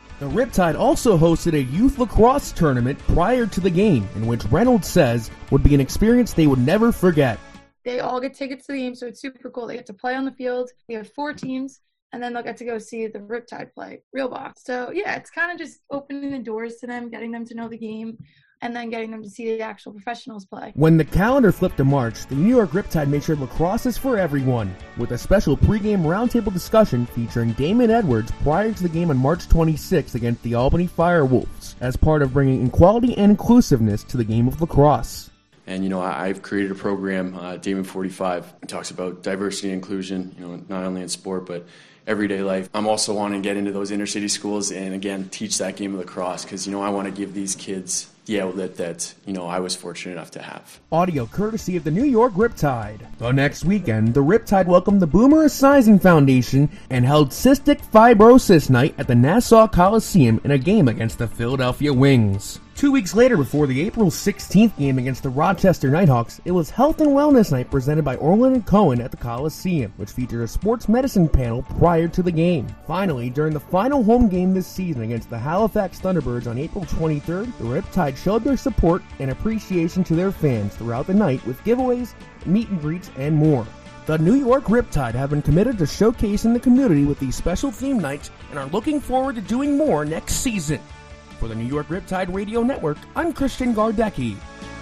The Riptide also hosted a youth lacrosse tournament prior to the game, in which Reynolds says would be an experience they would never forget. They all get tickets to the game, so it's super cool. They get to play on the field. We have 4 teams, and then they'll get to go see the Riptide play, real box. So, yeah, it's kind of just opening the doors to them, getting them to know the game, and then getting them to see the actual professionals play. When the calendar flipped to March, the New York Riptide made sure lacrosse is for everyone, with a special pregame roundtable discussion featuring Damon Edwards prior to the game on March 26th against the Albany Firewolves, as part of bringing equality and inclusiveness to the game of lacrosse. And, I've created a program, Damon 45, it talks about diversity and inclusion, not only in sport, but everyday life. I'm also wanting to get into those inner city schools and, again, teach that game of lacrosse because, I want to give these kids the outlet that, I was fortunate enough to have. Audio courtesy of the New York Riptide. The next weekend, the Riptide welcomed the Boomer Esiason Foundation and held Cystic Fibrosis Night at the Nassau Coliseum in a game against the Philadelphia Wings. 2 weeks later, before the April 16th game against the Rochester Nighthawks, it was Health and Wellness Night presented by Orland & Cohen at the Coliseum, which featured a sports medicine panel prior to the game. Finally, during the final home game this season against the Halifax Thunderbirds on April 23rd, the Riptide showed their support and appreciation to their fans throughout the night with giveaways, meet and greets, and more. The New York Riptide have been committed to showcasing the community with these special theme nights and are looking forward to doing more next season. For the New York Riptide Radio Network, I'm Christian Gardecki.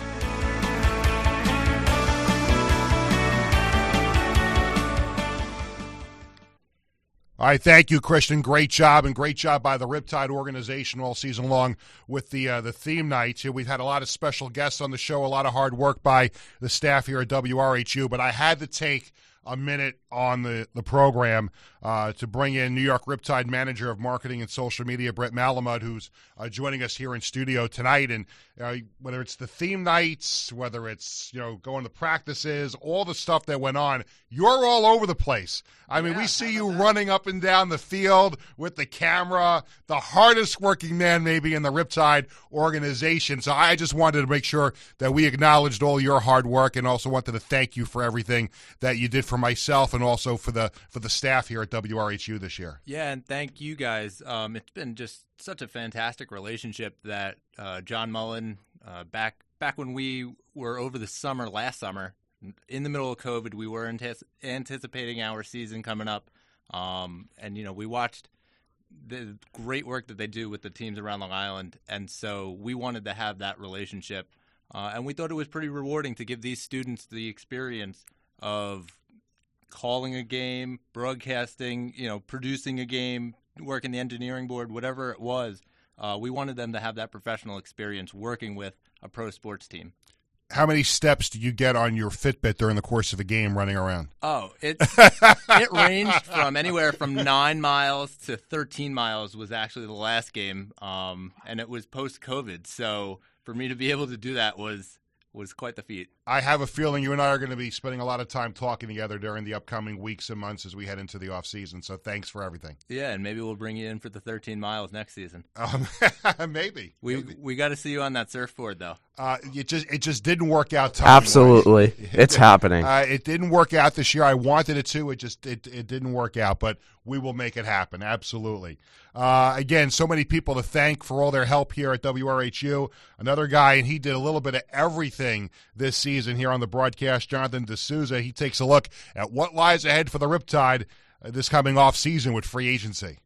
All right, thank you, Christian. Great job, and great job by the Riptide organization all season long with the theme nights. We've had a lot of special guests on the show, a lot of hard work by the staff here at WRHU, but I had to take a minute on the program to bring in New York Riptide Manager of Marketing and Social Media, Brett Malamud, who's joining us here in studio tonight. And whether it's the theme nights, whether it's going to practices, all the stuff that went on, you're all over the place. I mean, we see you running up and down the field with the camera, the hardest working man maybe in the Riptide organization. So I just wanted to make sure that we acknowledged all your hard work, and also wanted to thank you for everything that you did for myself and also for the staff here at WRHU this year. Yeah, and thank you guys. It's been just such a fantastic relationship that John Mullen, back when we were over the summer, last summer, in the middle of COVID, we were anticipating our season coming up. And, we watched the great work that they do with the teams around Long Island. And so we wanted to have that relationship. And we thought it was pretty rewarding to give these students the experience of calling a game, broadcasting, producing a game, working the engineering board, whatever it was. We wanted them to have that professional experience working with a pro sports team. How many steps do you get on your Fitbit during the course of a game running around? Oh, it ranged from anywhere from 9 miles to 13 miles was actually the last game, and it was post-COVID. So for me to be able to do that was quite the feat. I have a feeling you and I are going to be spending a lot of time talking together during the upcoming weeks and months as we head into the off season. So thanks for everything. Yeah, and maybe we'll bring you in for the 13 miles next season. Maybe. We got to see you on that surfboard though. It just didn't work out. Absolutely, it's happening. It didn't work out this year. I wanted it to. It didn't work out, but we will make it happen. Absolutely. Again, so many people to thank for all their help here at WRHU. Another guy, and he did a little bit of everything this season here on the broadcast, Jonathan D'Souza. He takes a look at what lies ahead for the Riptide this coming off season with free agency.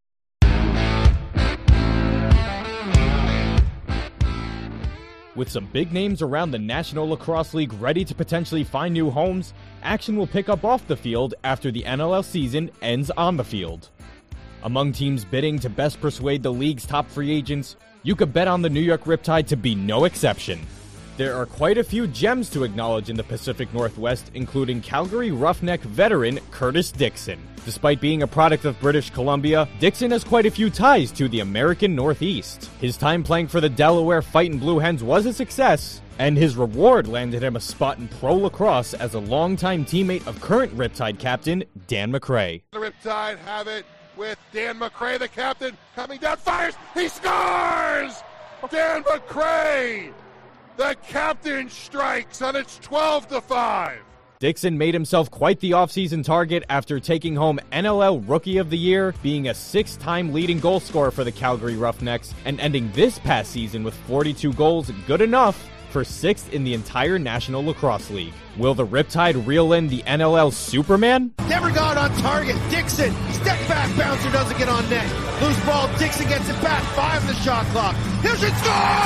With some big names around the National Lacrosse League ready to potentially find new homes, action will pick up off the field after the NLL season ends on the field. Among teams bidding to best persuade the league's top free agents, you could bet on the New York Riptide to be no exception. There are quite a few gems to acknowledge in the Pacific Northwest, including Calgary Roughneck veteran Curtis Dixon. Despite being a product of British Columbia, Dixon has quite a few ties to the American Northeast. His time playing for the Delaware Fightin' Blue Hens was a success, and his reward landed him a spot in pro lacrosse as a longtime teammate of current Riptide captain Dan McRae. The Riptide have it with Dan McRae, the captain, coming down, fires, he scores! Dan McRae! The captain strikes, and it's 12-5. Dixon made himself quite the offseason target after taking home NLL Rookie of the Year, being a 6-time leading goal scorer for the Calgary Roughnecks, and ending this past season with 42 goals, good enough for 6th in the entire National Lacrosse League. Will the Riptide reel in the NLL Superman? Never got on target. Dixon, step back bouncer doesn't get on net. Loose ball, Dixon gets it back. 5 in the shot clock. Here's your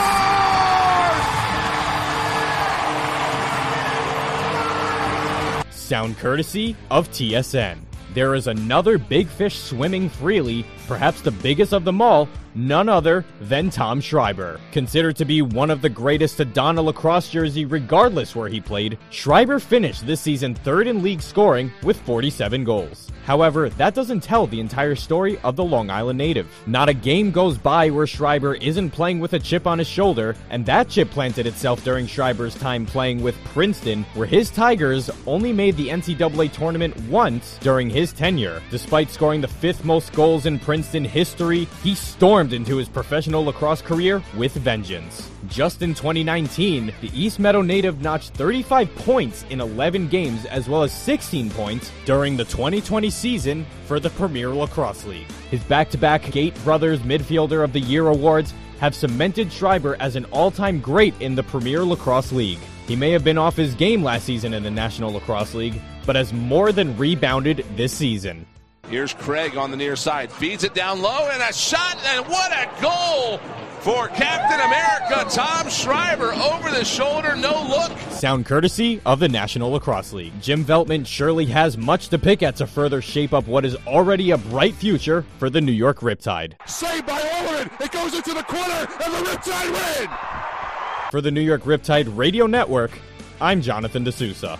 score! Sound courtesy of TSN. There is another big fish swimming freely, perhaps the biggest of them all, none other than Tom Schreiber. Considered to be one of the greatest to don a lacrosse jersey regardless where he played, Schreiber finished this season 3rd in league scoring with 47 goals. However, that doesn't tell the entire story of the Long Island native. Not a game goes by where Schreiber isn't playing with a chip on his shoulder, and that chip planted itself during Schreiber's time playing with Princeton, where his Tigers only made the NCAA tournament once during his tenure. Despite scoring the 5th most goals in Princeton history, he stormed into his professional lacrosse career with vengeance. Just in 2019, the East Meadow native notched 35 points in 11 games as well as 16 points during the 2020 season for the Premier Lacrosse League. His back-to-back Gate Brothers Midfielder of the Year awards have cemented Schreiber as an all-time great in the Premier Lacrosse League. He may have been off his game last season in the National Lacrosse League, but has more than rebounded this season. Here's Craig on the near side, feeds it down low, and a shot, and what a goal for Captain America, Tom Schreiber, over the shoulder, no look. Sound courtesy of the National Lacrosse League. Jim Veltman surely has much to pick at to further shape up what is already a bright future for the New York Riptide. Saved by Overman, it goes into the corner, and the Riptide win! For the New York Riptide Radio Network, I'm Jonathan D'Souza.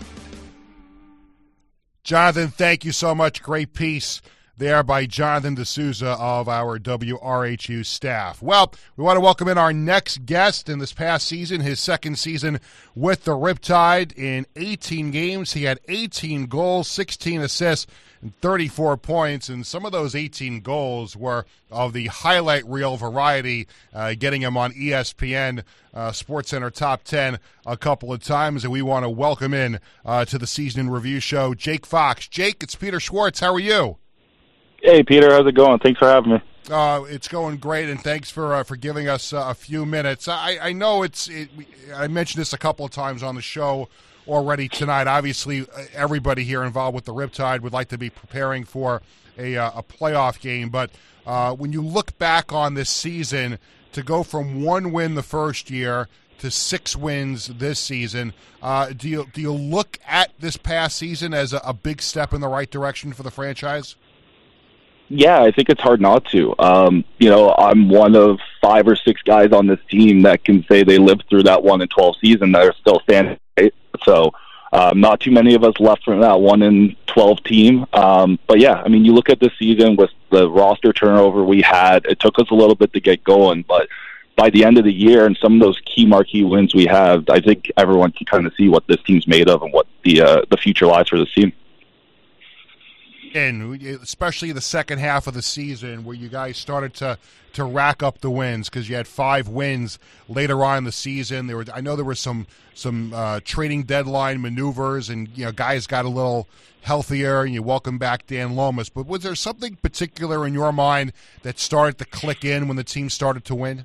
Jonathan, thank you so much. Great piece there by Jonathan D'Souza of our WRHU staff. Well, we want to welcome in our next guest in this past season, his second season with the Riptide. In 18 games, he had 18 goals, 16 assists, and 34 points, and some of those 18 goals were of the highlight reel variety, getting him on ESPN SportsCenter Top 10 a couple of times, and we want to welcome in to the Season in Review show, Jake Fox. Jake, it's Peter Schwartz. How are you? Hey, Peter. How's it going? Thanks for having me. It's going great, and thanks for giving us a few minutes. I know I mentioned this a couple of times on the show already tonight. Obviously, everybody here involved with the Riptide would like to be preparing for a playoff game, but when you look back on this season, to go from 1 win the first year to 6 wins this season, do you look at this past season as a big step in the right direction for the franchise? Yeah, I think it's hard not to. I'm one of 5 or 6 guys on this team that can say they lived through that 1-12 season that are still standing. Right? So not too many of us left from that 1-12 team. But yeah, I mean, you look at this season with the roster turnover we had, it took us a little bit to get going, but by the end of the year and some of those key marquee wins we have, I think everyone can kind of see what this team's made of and what the future lies for this team. And especially the second half of the season where you guys started to rack up the wins, because you had 5 wins later on in the season. I know there were some trading deadline maneuvers, and guys got a little healthier, and you welcome back Dan Lomas. But was there something particular in your mind that started to click in when the team started to win?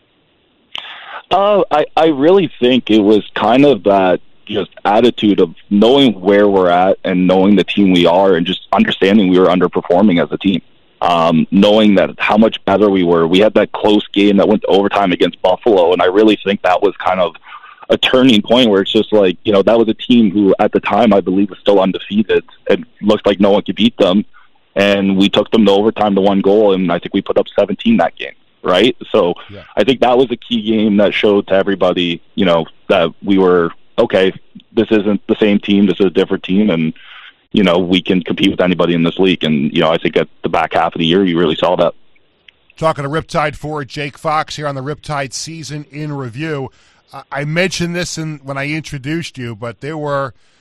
I really think it was kind of that just attitude of knowing where we're at and knowing the team we are, and just understanding we were underperforming as a team. Knowing that how much better we were. We had that close game that went to overtime against Buffalo, and I really think that was kind of a turning point where it's just like, that was a team who at the time I believe was still undefeated and looked like no one could beat them, and we took them to overtime to 1 goal, and I think we put up 17 that game, right? So yeah. I think that was a key game that showed to everybody, that we were, okay, this isn't the same team, this is a different team, and we can compete with anybody in this league. And I think at the back half of the year you really saw that. Talking to Riptide forward Jake Fox here on the Riptide Season in Review. I mentioned this when I introduced you, but there were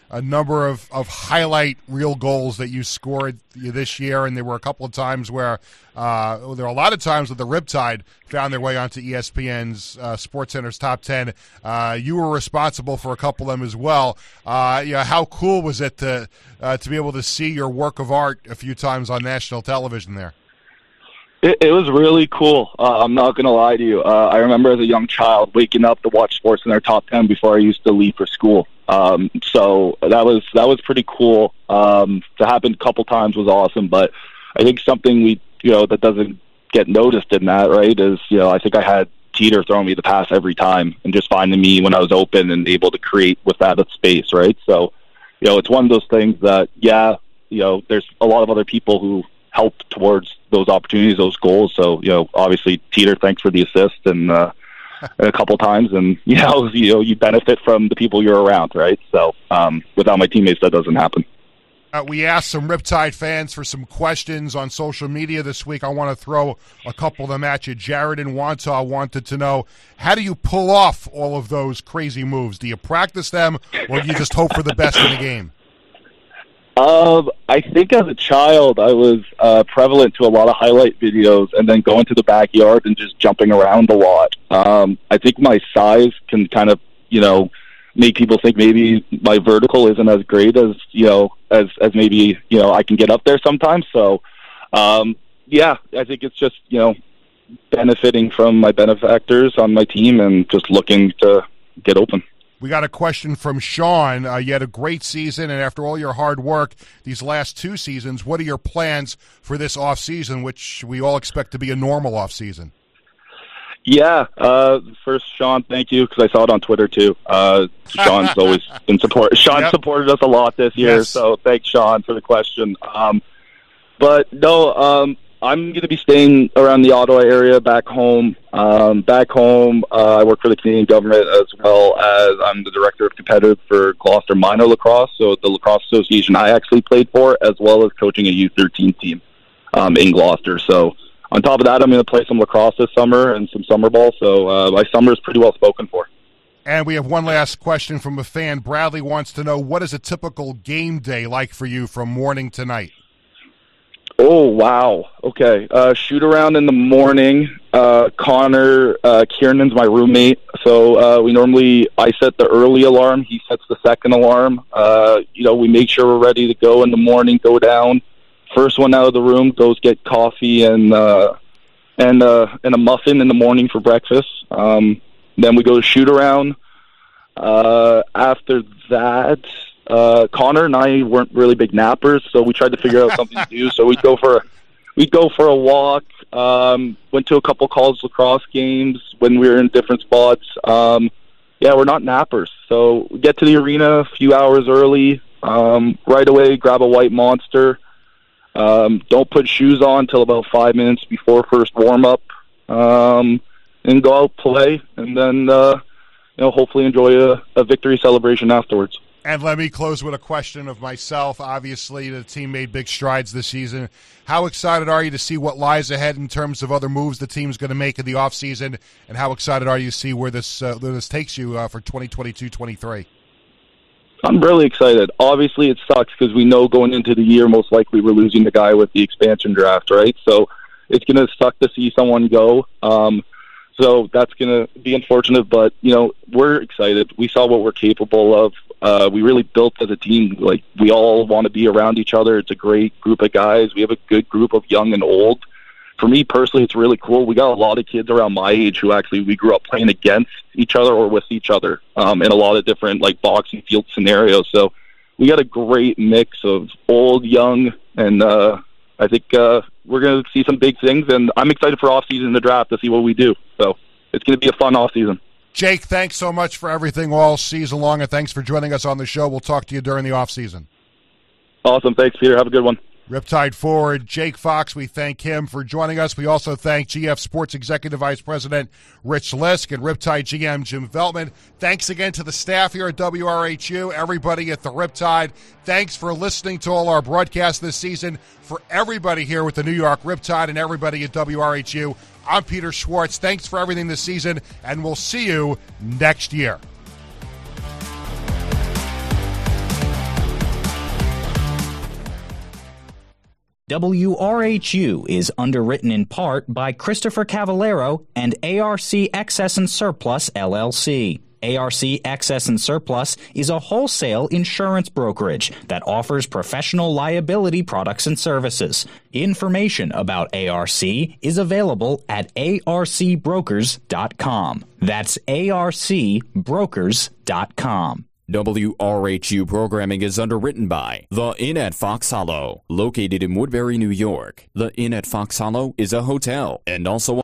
a number of highlight reel goals that you scored this year, and there were a couple of times where there were a lot of times where the Riptide found their way onto ESPN's SportsCenter's Top 10. You were responsible for a couple of them as well. How cool was it to be able to see your work of art a few times on national television there? It was really cool. I'm not going to lie to you. I remember as a young child waking up to watch SportsCenter Top 10 before I used to leave for school. So that was pretty cool. To happen a couple times was awesome. But I think something that doesn't get noticed in that, right, is I think I had Teeter throwing me the pass every time and just finding me when I was open and able to create with that space, right? So it's one of those things that there's a lot of other people who helped towards those opportunities, those goals. So, obviously, Teeter, thanks for the assist and a couple times. And, you benefit from the people you're around, right? So, without my teammates, that doesn't happen. We asked some Riptide fans for some questions on social media this week. I want to throw a couple of them at you. Jared in Wantagh wanted to know, how do you pull off all of those crazy moves? Do you practice them, or do you just hope for the best in the game? I think as a child, I was prevalent to a lot of highlight videos and then going to the backyard and just jumping around a lot. I think my size can kind of, make people think maybe my vertical isn't as great as, as maybe, I can get up there sometimes. So, I think it's just, benefiting from my benefactors on my team and just looking to get open. We got a question from Sean. You had a great season, and after all your hard work these last 2 seasons, what are your plans for this offseason, which we all expect to be a normal offseason? Yeah. First, Sean, thank you, because I saw it on Twitter, too. Sean's always been support. Sean supported us a lot this year, so thanks, Sean, for the question. I'm going to be staying around the Ottawa area back home. I work for the Canadian government as well as I'm the director of competitive for Gloucester Minor Lacrosse, so the lacrosse association I actually played for, as well as coaching a U13 team in Gloucester. So on top of that, I'm going to play some lacrosse this summer and some summer ball, so my summer is pretty well spoken for. And we have one last question from a fan. Bradley wants to know, what is a typical game day like for you from morning to night? Oh, wow. Okay. Shoot around in the morning. Connor, Kiernan's my roommate. So I set the early alarm. He sets the second alarm. We make sure we're ready to go in the morning, go down. First one out of the room goes get coffee and a muffin in the morning for breakfast. Then we go to shoot around. After that, Connor and I weren't really big nappers, so we tried to figure out something to do. So we'd go for a walk. Went to a couple college lacrosse games when we were in different spots. We're not nappers, so we get to the arena a few hours early. Right away, grab a white Monster. Don't put shoes on until about 5 minutes before first warm up, and go out play, and then hopefully enjoy a victory celebration afterwards. And let me close with a question of myself. Obviously, the team made big strides this season. How excited are you to see what lies ahead in terms of other moves the team's going to make in the offseason? And how excited are you to see where this takes you for 2022-23? I'm really excited. Obviously, it sucks because we know going into the year, most likely we're losing the guy with the expansion draft, right? So it's going to suck to see someone go. So that's going to be unfortunate, but, we're excited. We saw what we're capable of. We really built as a team. Like, we all want to be around each other. It's a great group of guys. We have a good group of young and old. For me personally, it's really cool. We got a lot of kids around my age who actually we grew up playing against each other or with each other in a lot of different boxing field scenarios. So we got a great mix of old, young, and I think we're going to see some big things. And I'm excited for off-season the draft to see what we do. So it's going to be a fun off-season. Jake, thanks so much for everything all season long, and thanks for joining us on the show. We'll talk to you during the offseason. Awesome. Thanks, Peter. Have a good one. Riptide forward Jake Fox, we thank him for joining us. We also thank GF Sports Executive Vice President Rich Lisk and Riptide GM Jim Veltman. Thanks again to the staff here at WRHU, everybody at the Riptide. Thanks for listening to all our broadcasts this season. For everybody here with the New York Riptide and everybody at WRHU, I'm Peter Schwartz. Thanks for everything this season, and we'll see you next year. WRHU is underwritten in part by Christopher Cavallero and ARC Excess and Surplus, LLC. ARC Excess and Surplus is a wholesale insurance brokerage that offers professional liability products and services. Information about ARC is available at arcbrokers.com. That's arcbrokers.com. WRHU programming is underwritten by The Inn at Fox Hollow, located in Woodbury, New York. The Inn at Fox Hollow is a hotel and also